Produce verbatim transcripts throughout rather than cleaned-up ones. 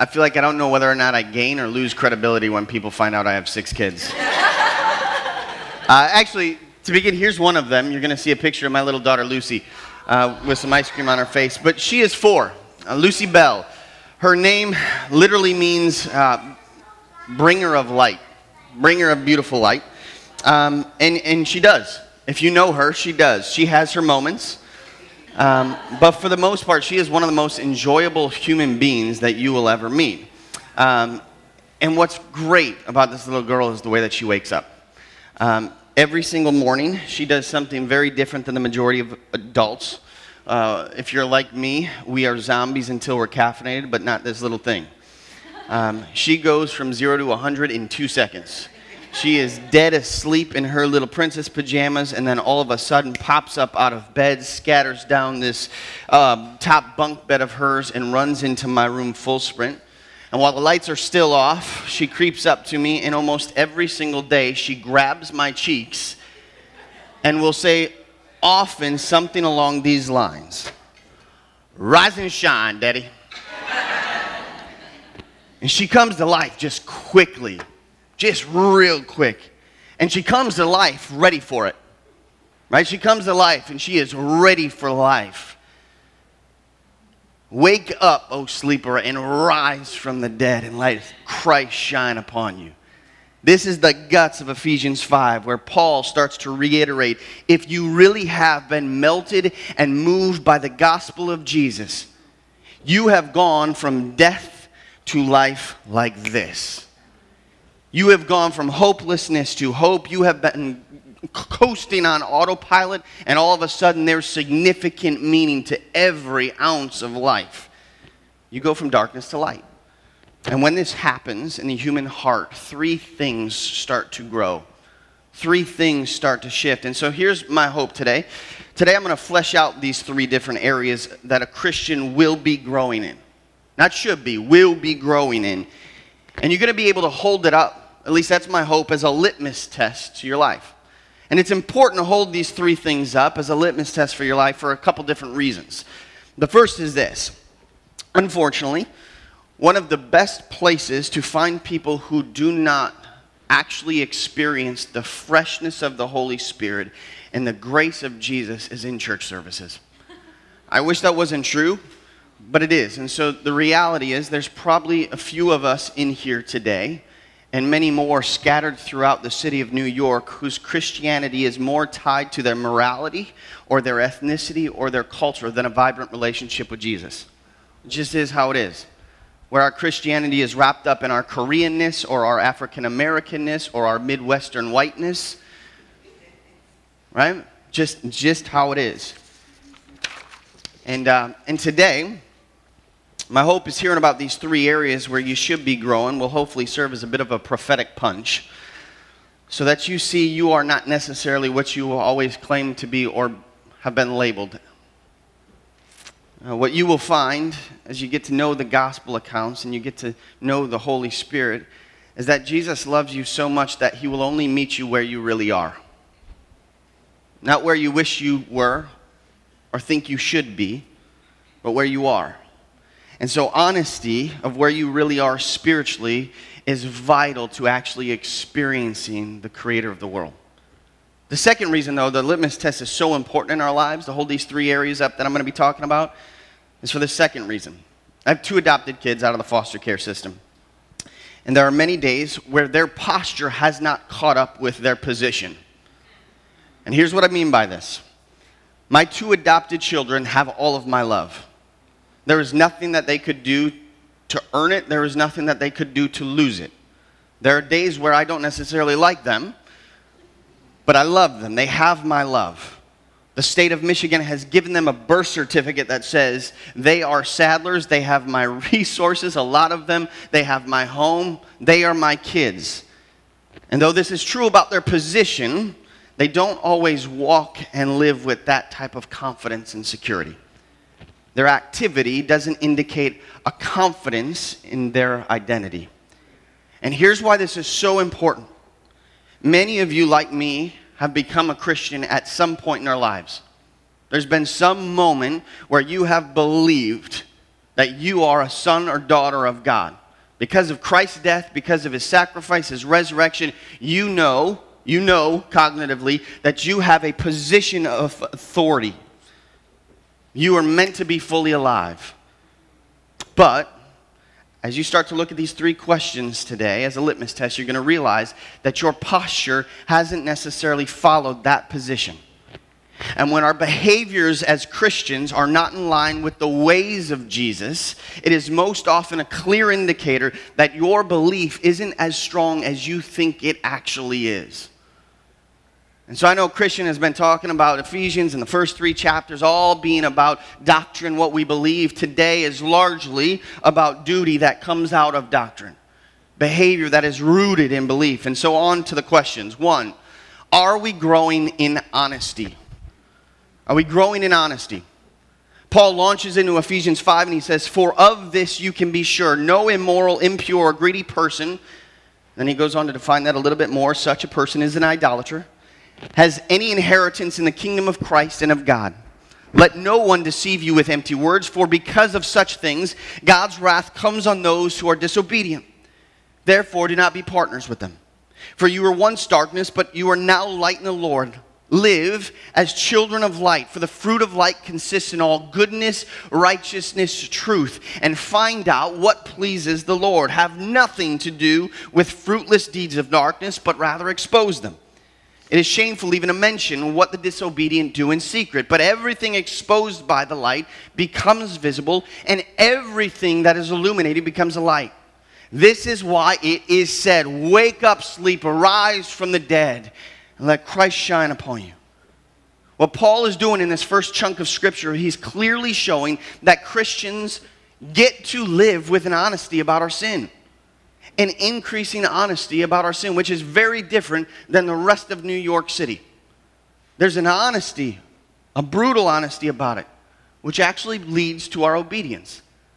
I feel like I don't know whether or not I gain or lose credibility when people find out I have six kids. uh, actually, to begin, here's one of them. You're going to see a picture of my little daughter, Lucy, uh, with some ice cream on her face. But she is four, uh, Lucy Bell. Her name literally means uh, bringer of light, bringer of beautiful light. Um, and, and she does. If you know her, she does. She has her moments. Um, but for the most part, she is one of the most enjoyable human beings that you will ever meet. Um, and what's great about this little girl is the way that she wakes up. Um, every single morning, she does something very different than the majority of adults. Uh, if you're like me, we are zombies until we're caffeinated, but not this little thing. Um, she goes from zero to one hundred in two seconds. She is dead asleep in her little princess pajamas, and then all of a sudden pops up out of bed, scatters down this uh, top bunk bed of hers, and runs into my room full sprint. And while the lights are still off, she creeps up to me, and almost every single day she grabs my cheeks and will say often something along these lines. "Rise and shine, Daddy." And she comes to life just quickly. Just real quick. And she comes to life ready for it. Right? She comes to life and she is ready for life. Wake up, O sleeper, and rise from the dead, and let Christ shine upon you. This is the guts of Ephesians five, where Paul starts to reiterate, if you really have been melted and moved by the gospel of Jesus, you have gone from death to life like this. You have gone from hopelessness to hope. You have been coasting on autopilot, and all of a sudden there's significant meaning to every ounce of life. You go from darkness to light. And when this happens in the human heart, three things start to grow. Three things start to shift. And so here's my hope today. Today I'm going to flesh out these three different areas that a Christian will be growing in. Not should be, will be growing in. And you're going to be able to hold it up. At least that's my hope, as a litmus test to your life. And it's important to hold these three things up as a litmus test for your life for a couple different reasons. The first is this. Unfortunately, one of the best places to find people who do not actually experience the freshness of the Holy Spirit and the grace of Jesus is in church services. I wish that wasn't true, but it is. And so the reality is there's probably a few of us in here today, and many more scattered throughout the city of New York, whose Christianity is more tied to their morality or their ethnicity or their culture than a vibrant relationship with Jesus. It just is how it is. Where our Christianity is wrapped up in our Koreanness or our African Americanness or our Midwestern whiteness. Right? Just, just how it is. And, uh, and today, my hope is hearing about these three areas where you should be growing will hopefully serve as a bit of a prophetic punch, so that you see you are not necessarily what you will always claim to be or have been labeled. Uh, what you will find as you get to know the gospel accounts and you get to know the Holy Spirit is that Jesus loves you so much that he will only meet you where you really are. Not where you wish you were or think you should be, but where you are. And so honesty of where you really are spiritually is vital to actually experiencing the creator of the world. The second reason, though, the litmus test is so important in our lives, to hold these three areas up that I'm going to be talking about, is for the second reason. I have two adopted kids out of the foster care system. And there are many days where their posture has not caught up with their position. And here's what I mean by this. My two adopted children have all of my love. There is nothing that they could do to earn it. There is nothing that they could do to lose it. There are days where I don't necessarily like them, but I love them. They have my love. The state of Michigan has given them a birth certificate that says they are Sadlers. They have my resources, a lot of them. They have my home. They are my kids. And though this is true about their position, they don't always walk and live with that type of confidence and security. Their activity doesn't indicate a confidence in their identity. And here's why this is so important. Many of you, like me, have become a Christian at some point in our lives. There's been some moment where you have believed that you are a son or daughter of God. Because of Christ's death, because of his sacrifice, his resurrection, you know, you know cognitively that you have a position of authority. You are meant to be fully alive. But as you start to look at these three questions today as a litmus test, you're going to realize that your posture hasn't necessarily followed that position. And when our behaviors as Christians are not in line with the ways of Jesus, it is most often a clear indicator that your belief isn't as strong as you think it actually is. And so I know Christian has been talking about Ephesians and the first three chapters all being about doctrine, what we believe. Today is largely about duty that comes out of doctrine, behavior that is rooted in belief. And so on to the questions. One, are we growing in honesty? Are we growing in honesty? Paul launches into Ephesians five and he says, "For of this you can be sure, no immoral, impure, or greedy person," then he goes on to define that a little bit more, "such a person is an idolater, has any inheritance in the kingdom of Christ and of God. Let no one deceive you with empty words, for because of such things, God's wrath comes on those who are disobedient. Therefore, do not be partners with them. For you were once darkness, but you are now light in the Lord. Live as children of light, for the fruit of light consists in all goodness, righteousness, truth, and find out what pleases the Lord. Have nothing to do with fruitless deeds of darkness, but rather expose them. It is shameful even to mention what the disobedient do in secret, but everything exposed by the light becomes visible, and everything that is illuminated becomes a light. This is why it is said, 'Wake up, sleep, arise from the dead, and let Christ shine upon you.'" What Paul is doing in this first chunk of Scripture, he's clearly showing that Christians get to live with an honesty about our sin. An increasing honesty about our sin, which is very different than the rest of New York City. There's an honesty, a brutal honesty about it, which actually leads to our obedience,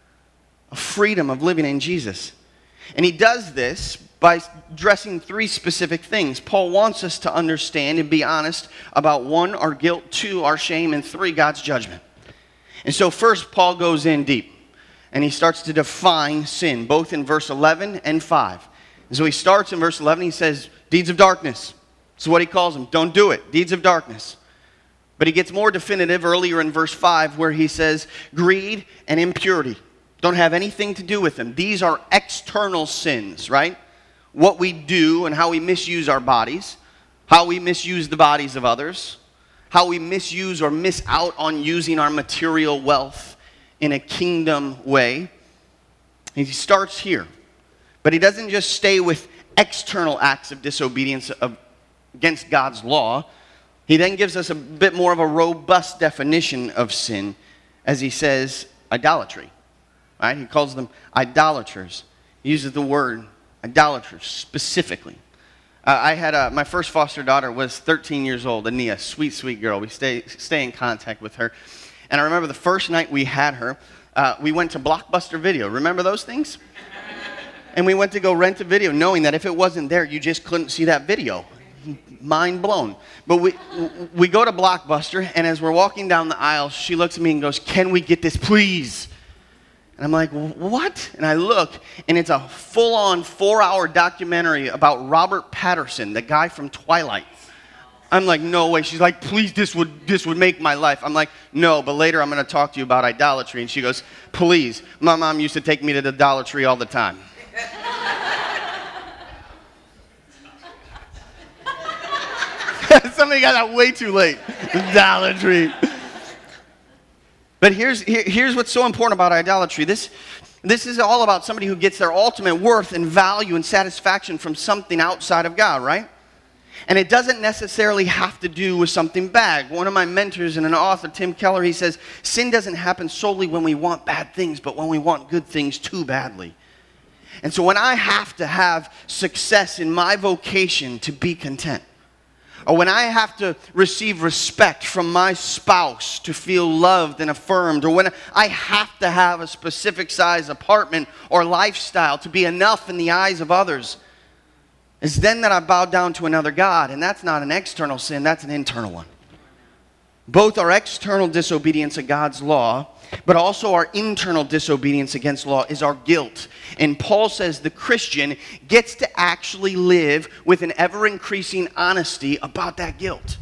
a freedom of living in Jesus. And he does this by addressing three specific things. Paul wants us to understand and be honest about one, our guilt, two, our shame, and three, God's judgment. And so first, Paul goes in deep. And he starts to define sin, both in verse eleven and five. And so he starts in verse eleven, he says, deeds of darkness. That's what he calls them. Don't do it. Deeds of darkness. But he gets more definitive earlier in verse five where he says, greed and impurity. Don't have anything to do with them. These are external sins, right? What we do and how we misuse our bodies, how we misuse the bodies of others, how we misuse or miss out on using our material wealth in a kingdom way. He starts here. But he doesn't just stay with external acts of disobedience of, against God's law. He then gives us a bit more of a robust definition of sin as he says idolatry. Right? He calls them idolaters. He uses the word idolaters specifically. Uh, I had a, my first foster daughter was thirteen years old, Ania, sweet, sweet girl. We stay, stay in contact with her. And I remember the first night we had her, uh, we went to Blockbuster Video. Remember those things? And we went to go rent a video, knowing that if it wasn't there, you just couldn't see that video. Mind blown. But we we go to Blockbuster, and as we're walking down the aisle, she looks at me and goes, "Can we get this, please?" And I'm like, "What?" And I look, and it's a full-on four-hour documentary about Robert Pattinson, the guy from Twilight. I'm like, "No way." She's like, "Please, this would this would make my life." I'm like, "No, but later I'm going to talk to you about idolatry." And she goes, "Please. My mom used to take me to the Dollar Tree all the time." Somebody got that way too late. The Dollar Tree. But here's here, here's what's so important about idolatry. This this is all about somebody who gets their ultimate worth and value and satisfaction from something outside of God, right? And it doesn't necessarily have to do with something bad. One of my mentors and an author, Tim Keller, he says, sin doesn't happen solely when we want bad things, but when we want good things too badly. And so when I have to have success in my vocation to be content, or when I have to receive respect from my spouse to feel loved and affirmed, or when I have to have a specific size apartment or lifestyle to be enough in the eyes of others, it's then that I bow down to another God, and that's not an external sin, that's an internal one. Both our external disobedience of God's law, but also our internal disobedience against law is our guilt. And Paul says the Christian gets to actually live with an ever-increasing honesty about that guilt.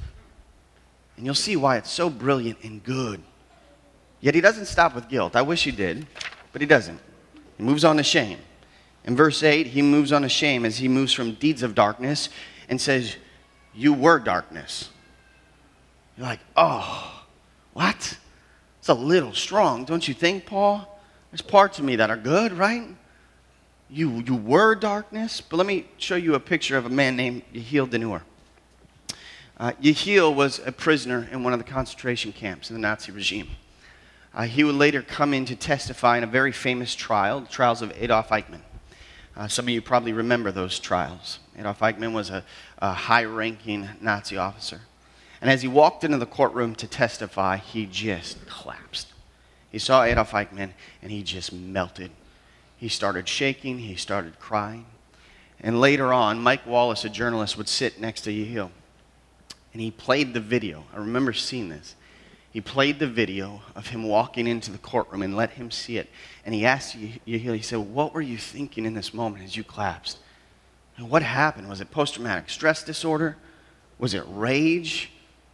And you'll see why it's so brilliant and good. Yet he doesn't stop with guilt. I wish he did, but he doesn't. He moves on to shame. In verse eight, he moves on to shame as he moves from deeds of darkness and says, you were darkness. You're like, oh, what? It's a little strong, don't you think, Paul? There's parts of me that are good, right? You, you were darkness. But let me show you a picture of a man named Yehiel Denur. Uh, Yehiel was a prisoner in one of the concentration camps in the Nazi regime. Uh, he would later come in to testify in a very famous trial, the trials of Adolf Eichmann. Uh, some of you probably remember those trials. Adolf Eichmann was a, a high-ranking Nazi officer. And as he walked into the courtroom to testify, he just collapsed. He saw Adolf Eichmann, and he just melted. He started shaking. He started crying. And later on, Mike Wallace, a journalist, would sit next to Yehiel. And he played the video. I remember seeing this. He played the video of him walking into the courtroom and let him see it. And he asked Yehiel, he said, what were you thinking in this moment as you collapsed? And what happened? Was it post-traumatic stress disorder? Was it rage?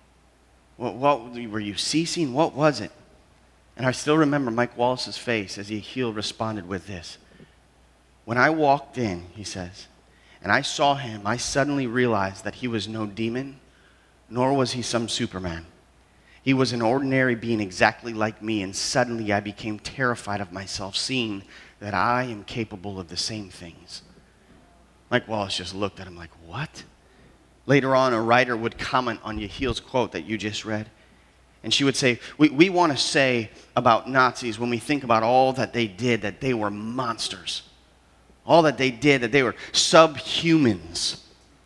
What, what were you ceasing? What was it? And I still remember Mike Wallace's face as Yehiel responded with this. When I walked in, he says, and I saw him, I suddenly realized that he was no demon, nor was he some Superman. He was an ordinary being exactly like me, and suddenly I became terrified of myself, seeing that I am capable of the same things. Mike Wallace just looked at him like, what? Later on, a writer would comment on Yehiel's quote that you just read. And she would say, we, we want to say about Nazis, when we think about all that they did, that they were monsters. All that they did, that they were subhumans.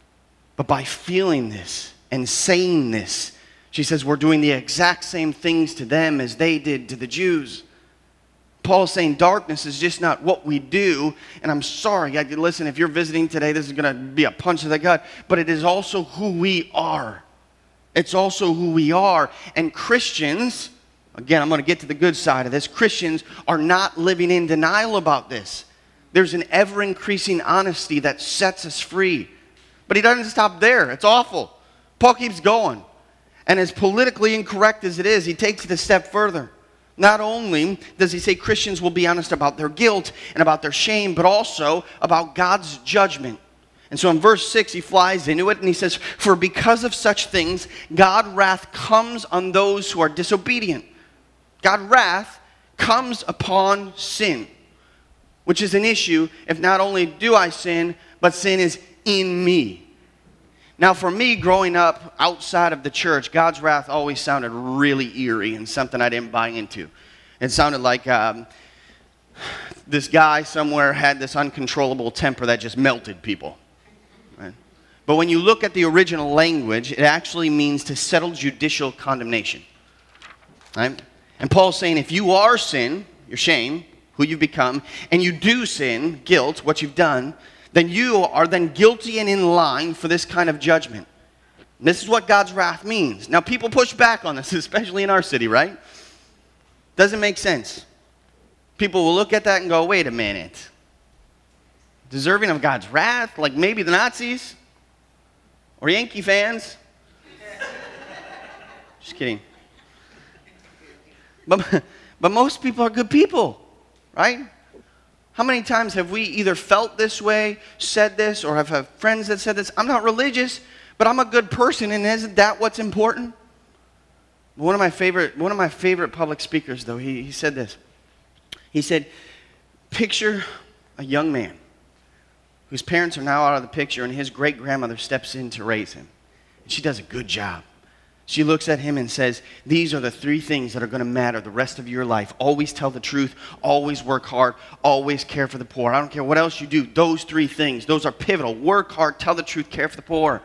But by feeling this and saying this, she says, we're doing the exact same things to them as they did to the Jews. Paul's saying darkness is just not what we do. And I'm sorry, I, listen, if you're visiting today, this is going to be a punch to the gut. But it is also who we are. It's also who we are. And Christians, again, I'm going to get to the good side of this. Christians are not living in denial about this. There's an ever-increasing honesty that sets us free. But he doesn't stop there. It's awful. Paul keeps going. And as politically incorrect as it is, he takes it a step further. Not only does he say Christians will be honest about their guilt and about their shame, but also about God's judgment. And so in verse six, he flies into it and he says, for because of such things, God's wrath comes on those who are disobedient. God's wrath comes upon sin, which is an issue if not only do I sin, but sin is in me. Now, for me, growing up outside of the church, God's wrath always sounded really eerie and something I didn't buy into. It sounded like um, this guy somewhere had this uncontrollable temper that just melted people. Right? But when you look at the original language, it actually means to settle judicial condemnation. Right? And Paul's saying if you are sin, your shame, who you've become, and you do sin, guilt, what you've done, then you are then guilty and in line for this kind of judgment. And this is what God's wrath means. Now, people push back on this, especially in our city, right? Doesn't make sense. People will look at that and go, wait a minute. Deserving of God's wrath? Like maybe the Nazis? Or Yankee fans? Just kidding. But, but most people are good people, right? How many times have we either felt this way, said this, or have had friends that said this? I'm not religious, but I'm a good person, and isn't that what's important? One of my favorite, one of my favorite public speakers, though, he, he said this. He said, picture a young man whose parents are now out of the picture, and his great-grandmother steps in to raise him. And she does a good job. She looks at him and says, these are the three things that are going to matter the rest of your life. Always tell the truth. Always work hard. Always care for the poor. I don't care what else you do. Those three things, those are pivotal. Work hard, tell the truth, care for the poor.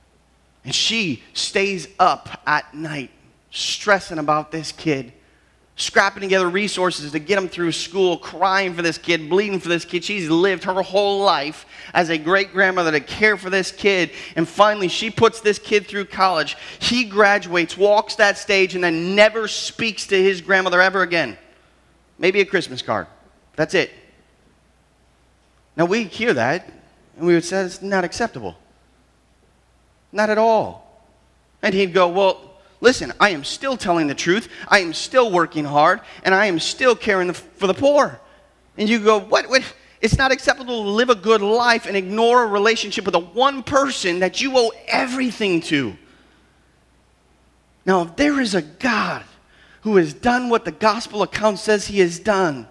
And she stays up at night stressing about this kid, scrapping together resources to get him through school, crying for this kid, bleeding for this kid. She's lived her whole life as a great-grandmother to care for this kid. And finally, she puts this kid through college. He graduates, walks that stage, and then never speaks to his grandmother ever again. Maybe a Christmas card. That's it. Now, we hear that, and we would say it's not acceptable. Not at all. And he'd go, well, listen, I am still telling the truth. I am still working hard, and I am still caring the, for the poor. And you go, what, what? It's not acceptable to live a good life and ignore a relationship with the one person that you owe everything to. Now, if there is a God who has done what the gospel account says he has done,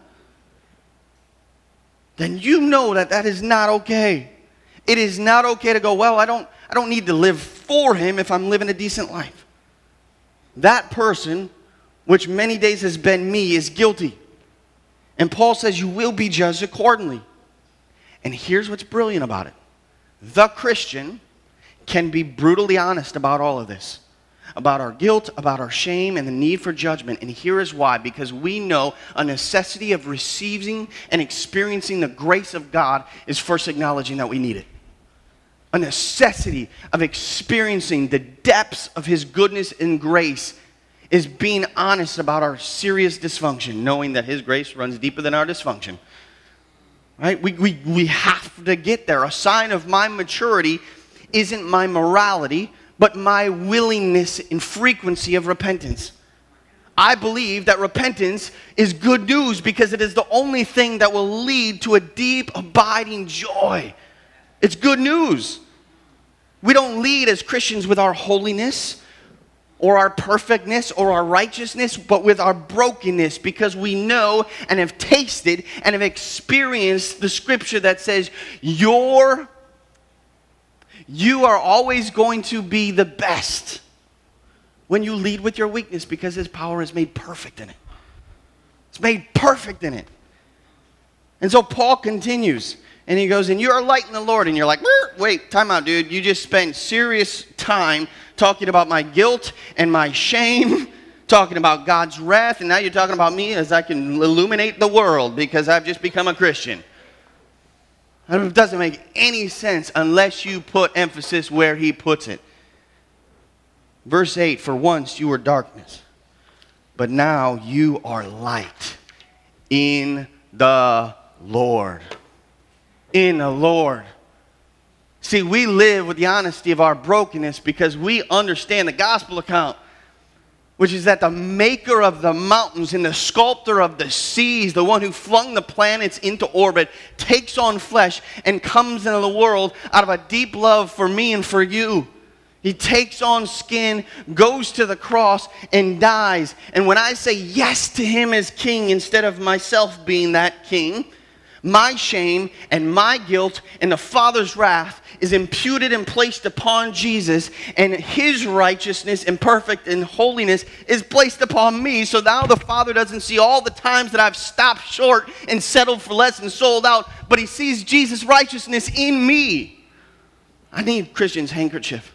then you know that that is not okay. It is not okay to go, well, I don't, I don't need to live for him if I'm living a decent life. That person, which many days has been me, is guilty. And Paul says you will be judged accordingly. And here's what's brilliant about it. The Christian can be brutally honest about all of this. About our guilt, about our shame, and the need for judgment. And here is why. Because we know a necessity of receiving and experiencing the grace of God is first acknowledging that we need it. A necessity of experiencing the depths of his goodness and grace is being honest about our serious dysfunction, knowing that his grace runs deeper than our dysfunction. Right? We, we, we have to get there. A sign of my maturity isn't my morality, but my willingness and frequency of repentance. I believe that repentance is good news because it is the only thing that will lead to a deep, abiding joy. It's good news. We don't lead as Christians with our holiness or our perfectness or our righteousness, but with our brokenness, because we know and have tasted and have experienced the scripture that says you're, you are always going to be the best when you lead with your weakness, because his power is made perfect in it. It's made perfect in it. And so Paul continues. And he goes, and you're light in the Lord. And you're like, wait, time out, dude. You just spent serious time talking about my guilt and my shame, talking about God's wrath, and now you're talking about me as I can illuminate the world because I've just become a Christian. It doesn't make any sense unless you put emphasis where he puts it. Verse eight, for once you were darkness, but now you are light in the Lord. In the Lord. See, we live with the honesty of our brokenness because we understand the gospel account, which is that the maker of the mountains and the sculptor of the seas, the one who flung the planets into orbit, takes on flesh and comes into the world out of a deep love for me and for you. He takes on skin, goes to the cross, and dies. And when I say yes to him as king instead of myself being that king, my shame and my guilt and the Father's wrath is imputed and placed upon Jesus, and his righteousness and perfect and holiness is placed upon me. So now the Father doesn't see all the times that I've stopped short and settled for less and sold out, but he sees Jesus' righteousness in me. I need Christian's handkerchief.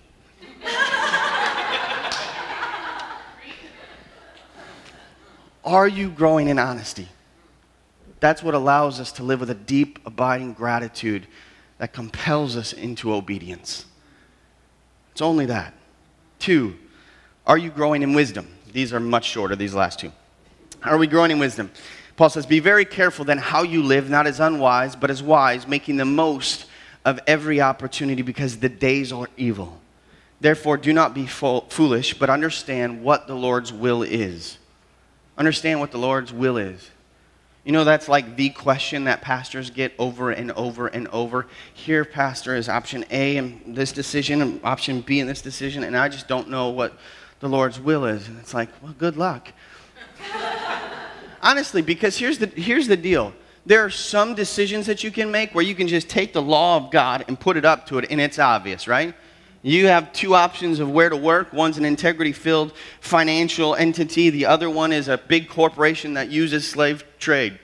Are you growing in honesty? That's what allows us to live with a deep, abiding gratitude that compels us into obedience. It's only that. Two, are you growing in wisdom? These are much shorter, these last two. Are we growing in wisdom? Paul says, be very careful then how you live, not as unwise, but as wise, making the most of every opportunity because the days are evil. Therefore, do not be foolish, but understand what the Lord's will is. Understand what the Lord's will is. You know, that's like the question that pastors get over and over and over. Here, pastor, is option A in this decision and option B in this decision, and I just don't know what the Lord's will is. And it's like, well, good luck. Honestly, because here's the, here's the deal. There are some decisions that you can make where you can just take the law of God and put it up to it, and it's obvious, right? You have two options of where to work. One's an integrity-filled financial entity. The other one is a big corporation that uses slave trade.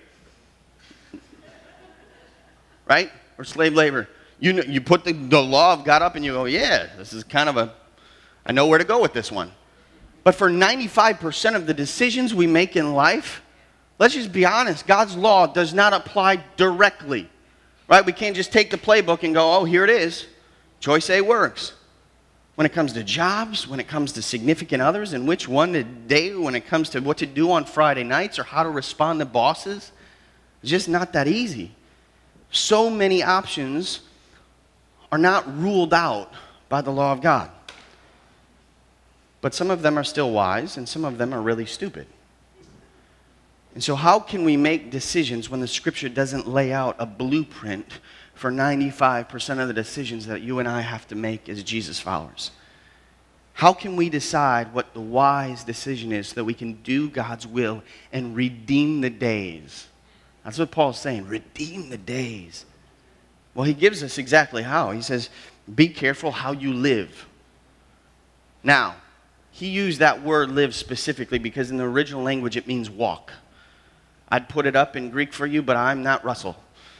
Right? Or slave labor. You know, you put the, the law of God up and you go, yeah, this is kind of a, I know where to go with this one. But for ninety-five percent of the decisions we make in life, let's just be honest, God's law does not apply directly. Right? We can't just take the playbook and go, oh, here it is. Choice A works. When it comes to jobs, when it comes to significant others, and which one to date, when it comes to what to do on Friday nights or how to respond to bosses, it's just not that easy. So many options are not ruled out by the law of God. But some of them are still wise, and some of them are really stupid. And so how can we make decisions when the Scripture doesn't lay out a blueprint for ninety-five percent of the decisions that you and I have to make as Jesus followers? How can we decide what the wise decision is so that we can do God's will and redeem the days? That's what Paul's saying, redeem the days. Well, he gives us exactly how. He says, be careful how you live. Now, he used that word live specifically because in the original language it means walk. I'd put it up in Greek for you, but I'm not Russell.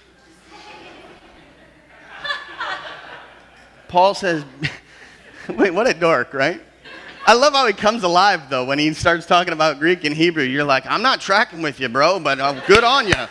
Paul says, wait, what a dork, right? I love how he comes alive, though, when he starts talking about Greek and Hebrew. You're like, I'm not tracking with you, bro, but uh, good on you.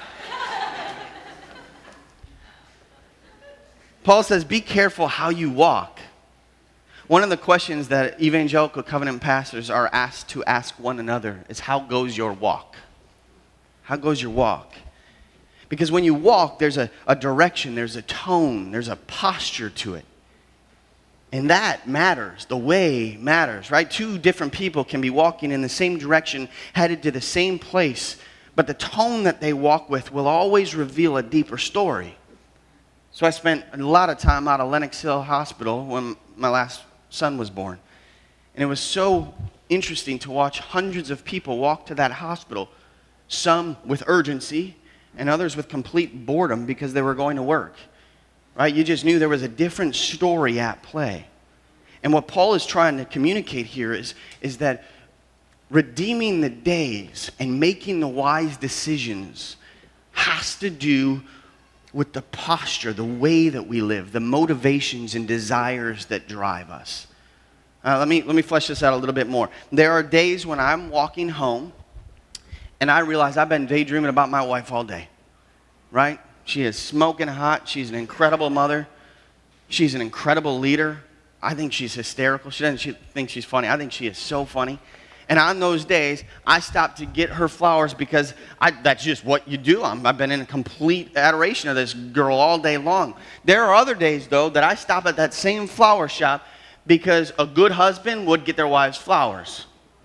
Paul says, be careful how you walk. One of the questions that evangelical covenant pastors are asked to ask one another is, how goes your walk? How goes your walk? Because when you walk, there's a, a direction, there's a tone, there's a posture to it. And that matters. The way matters, right? Two different people can be walking in the same direction, headed to the same place, but the tone that they walk with will always reveal a deeper story. So I spent a lot of time out of Lenox Hill Hospital when my last son was born. And it was so interesting to watch hundreds of people walk to that hospital, some with urgency and others with complete boredom because they were going to work. Right? You just knew there was a different story at play. And what Paul is trying to communicate here is, is that redeeming the days and making the wise decisions has to do with the posture, the way that we live, the motivations and desires that drive us. Uh, let me, let me flesh this out a little bit more. There are days when I'm walking home and I realize I've been daydreaming about my wife all day, right? She is smoking hot. She's an incredible mother. She's an incredible leader. I think she's hysterical. She doesn't she think she's funny. I think she is so funny. And on those days, I stop to get her flowers because I, that's just what you do. I'm, I've been in complete adoration of this girl all day long. There are other days, though, that I stop at that same flower shop because a good husband would get their wives flowers.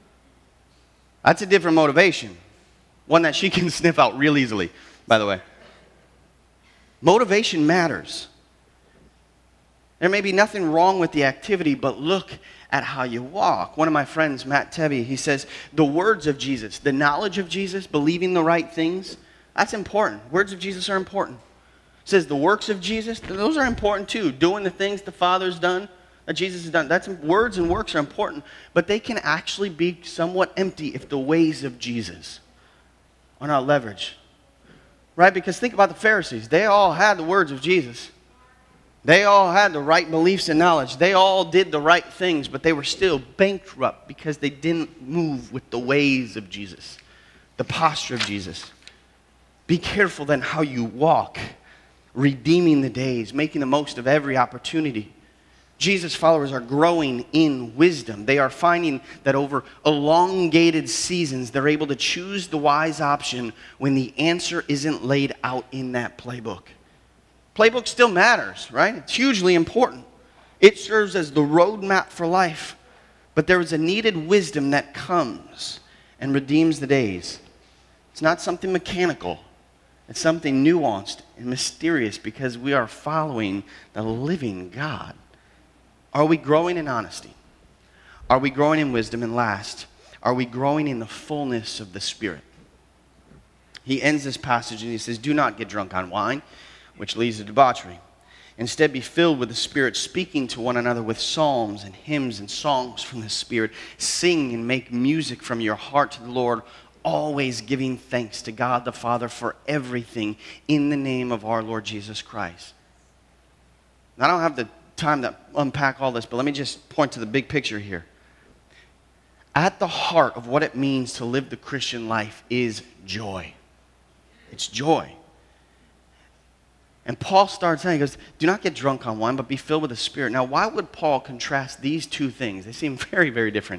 That's a different motivation. One that she can sniff out real easily, by the way. Motivation matters. There may be nothing wrong with the activity, but look at how you walk. One of my friends, Matt Tebby, he says, the words of Jesus, the knowledge of Jesus, believing the right things, that's important. Words of Jesus are important. He says the works of Jesus, those are important too. Doing the things the Father's done, that Jesus has done. That's words and works are important, but they can actually be somewhat empty if the ways of Jesus are not leveraged. Right? Because think about the Pharisees. They all had the words of Jesus. They all had the right beliefs and knowledge. They all did the right things, but they were still bankrupt because they didn't move with the ways of Jesus, the posture of Jesus. Be careful then how you walk, redeeming the days, making the most of every opportunity. Jesus' followers are growing in wisdom. They are finding that over elongated seasons, they're able to choose the wise option when the answer isn't laid out in that playbook. Playbook still matters, right? It's hugely important. It serves as the roadmap for life. But there is a needed wisdom that comes and redeems the days. It's not something mechanical. It's something nuanced and mysterious because we are following the living God. Are we growing in honesty? Are we growing in wisdom? And last, are we growing in the fullness of the Spirit? He ends this passage and he says, do not get drunk on wine, which leads to debauchery. Instead, be filled with the Spirit, speaking to one another with psalms and hymns and songs from the Spirit. Sing and make music from your heart to the Lord, always giving thanks to God the Father for everything in the name of our Lord Jesus Christ. Now, I don't have the time to unpack all this, but let me just point to the big picture here. At the heart of what it means to live the Christian life is joy. It's joy. And Paul starts saying, he goes, do not get drunk on wine, but be filled with the Spirit. Now, why would Paul contrast these two things? They seem very, very different.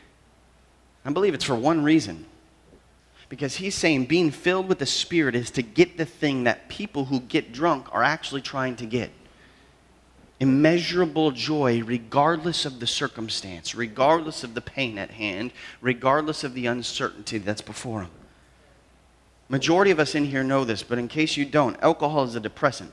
I believe it's for one reason. Because he's saying being filled with the Spirit is to get the thing that people who get drunk are actually trying to get. Immeasurable joy regardless of the circumstance, regardless of the pain at hand, regardless of the uncertainty that's before him. Majority of us in here know this, but in case you don't, alcohol is a depressant.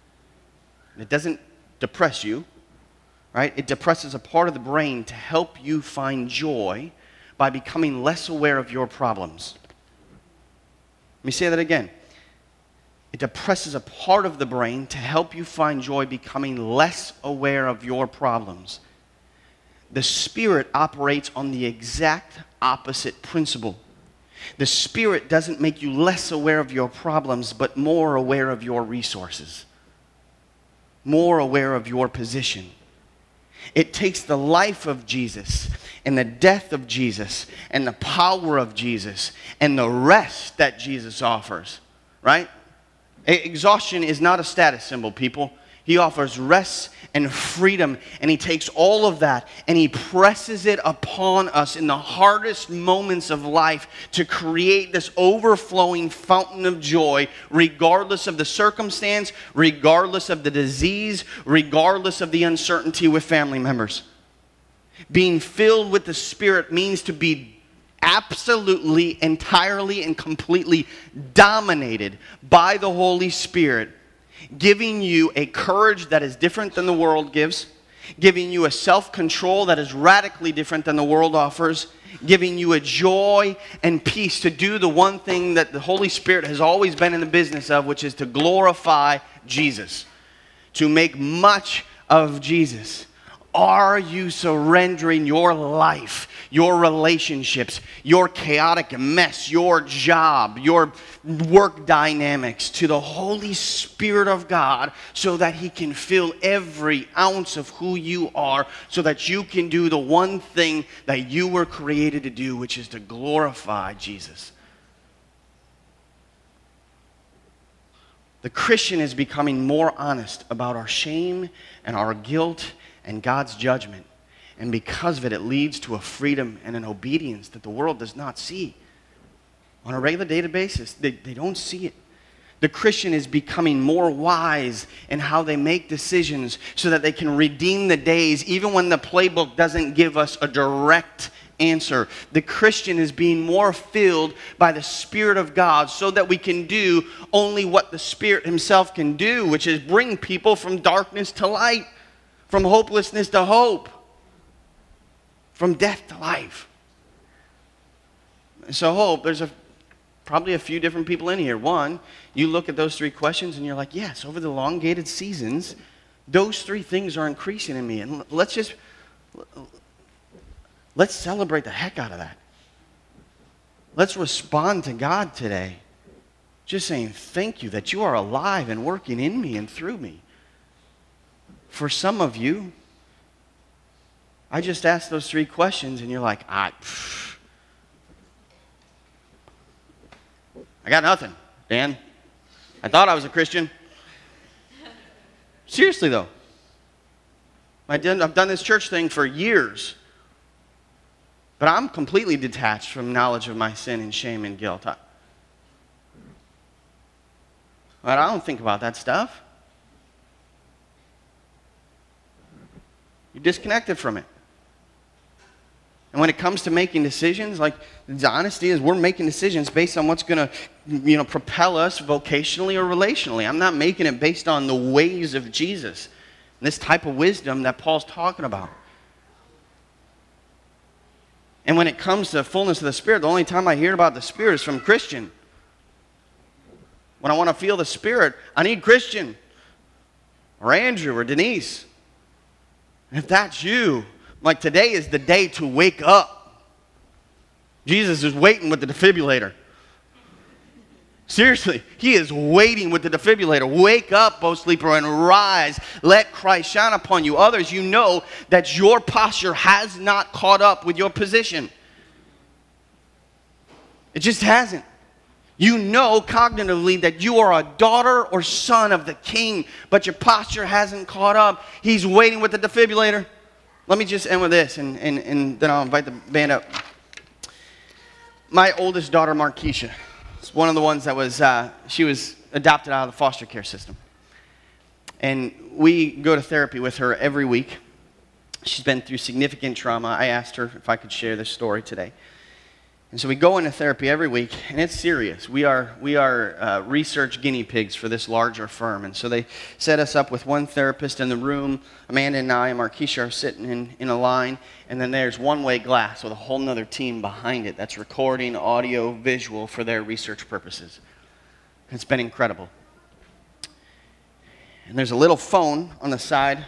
It doesn't depress you, right? It depresses a part of the brain to help you find joy by becoming less aware of your problems. Let me say that again. It depresses a part of the brain to help you find joy becoming less aware of your problems. The Spirit operates on the exact opposite principle. The Spirit doesn't make you less aware of your problems, but more aware of your resources, more aware of your position. It takes the life of Jesus and the death of Jesus and the power of Jesus and the rest that Jesus offers, right? Exhaustion is not a status symbol, people. He offers rest and freedom, and he takes all of that and he presses it upon us in the hardest moments of life to create this overflowing fountain of joy, regardless of the circumstance, regardless of the disease, regardless of the uncertainty with family members. Being filled with the Spirit means to be absolutely, entirely, and completely dominated by the Holy Spirit, giving you a courage that is different than the world gives, giving you a self-control that is radically different than the world offers, giving you a joy and peace to do the one thing that the Holy Spirit has always been in the business of, which is to glorify Jesus, to make much of Jesus. Are you surrendering your life, your relationships, your chaotic mess, your job, your work dynamics to the Holy Spirit of God so that He can fill every ounce of who you are, so that you can do the one thing that you were created to do, which is to glorify Jesus? The Christian is becoming more honest about our shame and our guilt and God's judgment. And because of it, it leads to a freedom and an obedience that the world does not see. On a regular day-to-day basis, they, they don't see it. The Christian is becoming more wise in how they make decisions so that they can redeem the days, even when the playbook doesn't give us a direct answer. The Christian is being more filled by the Spirit of God so that we can do only what the Spirit Himself can do, which is bring people from darkness to light, from hopelessness to hope, from death to life. So hope, there's a probably a few different people in here. One, you look at those three questions and you're like, yes, over the elongated seasons, those three things are increasing in me. And let's just, let's celebrate the heck out of that. Let's respond to God today. Just saying thank you that you are alive and working in me and through me. For some of you, I just asked those three questions and you're like, I, pff, I got nothing, Dan. I thought I was a Christian. Seriously though. I did, I've done this church thing for years. But I'm completely detached from knowledge of my sin and shame and guilt. I, but I don't think about that stuff. You're disconnected from it. And when it comes to making decisions, like the honesty is we're making decisions based on what's going to, you know, propel us vocationally or relationally. I'm not making it based on the ways of Jesus. And this type of wisdom that Paul's talking about. And when it comes to the fullness of the Spirit, the only time I hear about the Spirit is from Christian. When I want to feel the Spirit, I need Christian or Andrew or Denise. And if that's you, like today is the day to wake up. Jesus is waiting with the defibrillator. Seriously, He is waiting with the defibrillator. Wake up, O sleeper, and rise. Let Christ shine upon you. Others, you know that your posture has not caught up with your position. It just hasn't. You know cognitively that you are a daughter or son of the King, but your posture hasn't caught up. He's waiting with the defibrillator. Let me just end with this, and, and, and then I'll invite the band up. My oldest daughter, Markeisha, is one of the ones that was, uh, she was adopted out of the foster care system. And we go to therapy with her every week. She's been through significant trauma. I asked her if I could share this story today. And so we go into therapy every week, and it's serious. We are, we are uh, research guinea pigs for this larger firm. And so they set us up with one therapist in the room. Amanda and I and Markeisha are sitting in, in a line, and then there's one-way glass with a whole nother team behind it that's recording audio, visual for their research purposes. It's been incredible. And there's a little phone on the side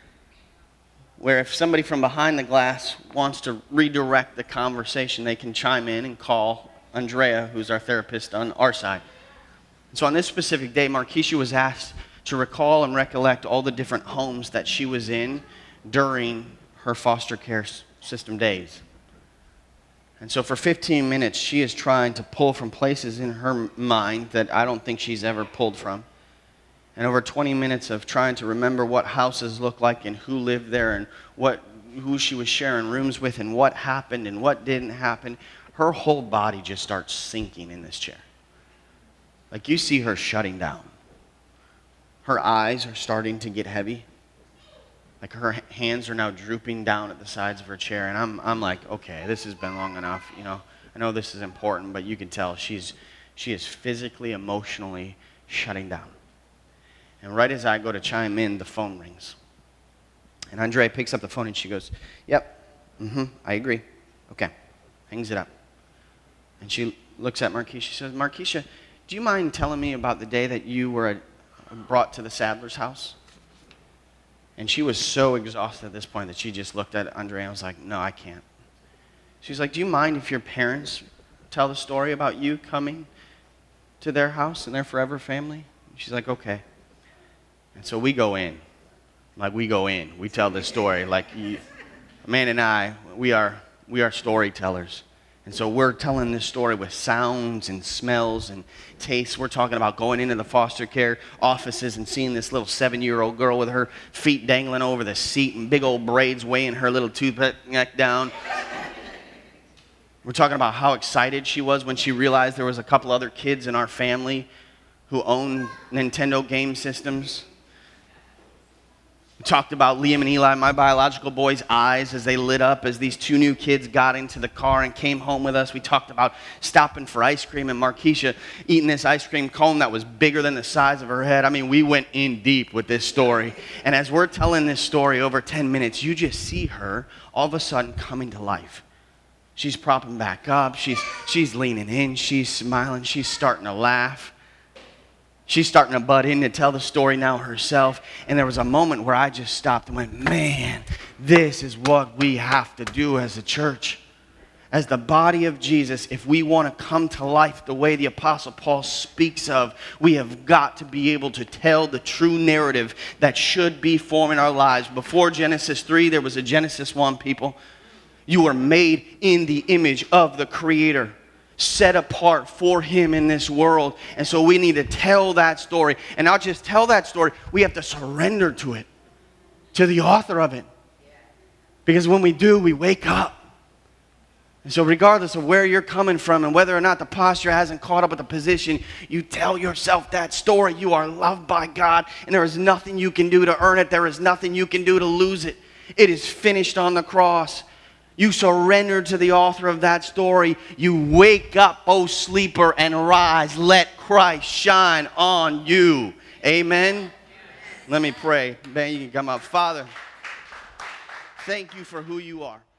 where if somebody from behind the glass wants to redirect the conversation, they can chime in and call Andrea, who's our therapist on our side. And so on this specific day, Markeisha was asked to recall and recollect all the different homes that she was in during her foster care system days. And so for fifteen minutes, she is trying to pull from places in her mind that I don't think she's ever pulled from. And over twenty minutes of trying to remember what houses looked like and who lived there and what who she was sharing rooms with and what happened and what didn't happen, her whole body just starts sinking in this chair. Like you see her shutting down. Her eyes are starting to get heavy. Like her hands are now drooping down at the sides of her chair. And I'm I'm like, okay, this has been long enough. You know, I know this is important, but you can tell she's she is physically, emotionally shutting down. And right as I go to chime in, the phone rings. And Andrea picks up the phone and she goes, yep, mm-hmm, I agree. Okay, hangs it up. And she looks at Markeisha. She says, Markeisha, do you mind telling me about the day that you were brought to the Sadler's house? And she was so exhausted at this point that she just looked at Andrea and was like, no, I can't. She's like, do you mind if your parents tell the story about you coming to their house and their forever family? She's like, okay. And so we go in, like we go in, we tell this story, like you, Amanda and I, we are, we are storytellers. And so we're telling this story with sounds and smells and tastes. We're talking about going into the foster care offices and seeing this little seven-year-old girl with her feet dangling over the seat and big old braids weighing her little toothpick neck down. We're talking about how excited she was when she realized there was a couple other kids in our family who own Nintendo game systems. We talked about Liam and Eli, my biological boys' eyes as they lit up as these two new kids got into the car and came home with us. We talked about stopping for ice cream and Markeisha eating this ice cream cone that was bigger than the size of her head. I mean, we went in deep with this story. And as we're telling this story over ten minutes, you just see her all of a sudden coming to life. She's propping back up. She's, she's leaning in. She's smiling. She's starting to laugh. She's starting to butt in to tell the story now herself. And there was a moment where I just stopped and went, man, this is what we have to do as a church. As the body of Jesus, if we want to come to life the way the Apostle Paul speaks of, we have got to be able to tell the true narrative that should be forming our lives. Before Genesis three, there was a Genesis one, people. You were made in the image of the Creator, set apart for Him in this world. And so we need to tell that story. And not just tell that story, we have to surrender to it, to the author of it. Because when we do, we wake up. And so regardless of where you're coming from and whether or not the posture hasn't caught up with the position, you tell yourself that story. You are loved by God, and there is nothing you can do to earn it. There is nothing you can do to lose it. It is finished on the cross. You surrender to the author of that story. You wake up, O sleeper, and rise. Let Christ shine on you. Amen? Let me pray. Ben, you can come up. Father, thank you for who you are.